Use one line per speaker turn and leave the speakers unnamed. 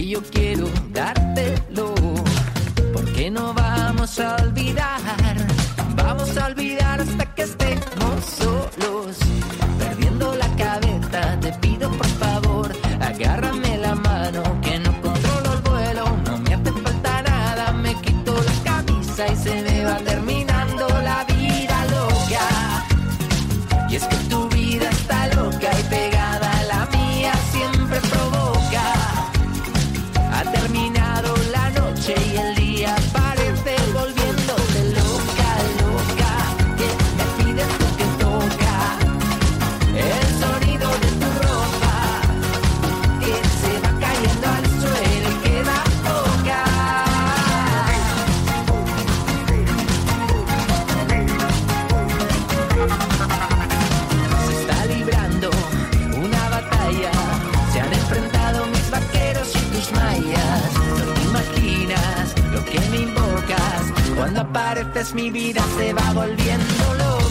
que yo quiero dártelo. Porque no vamos a olvidar, vamos a olvidar hasta que estemos solos, perdiendo la cabeza. Te pido por favor, agárrame la mano, que no controlo el vuelo, no me hace falta nada, me quito la camisa y se me va terminando la vida loca. Y es que tu vida está loca y pegada a la mía siempre provoca. Ha terminado la noche y el día parece volviéndote loca, loca. Que me pides lo que toca, el sonido de tu ropa que se va cayendo al suelo y queda poca. Se está librando una batalla, se han enfrentado mis vaqueros y tus mallas. No te imaginas lo que me invocas, cuando apareces mi vida se va volviendo loca.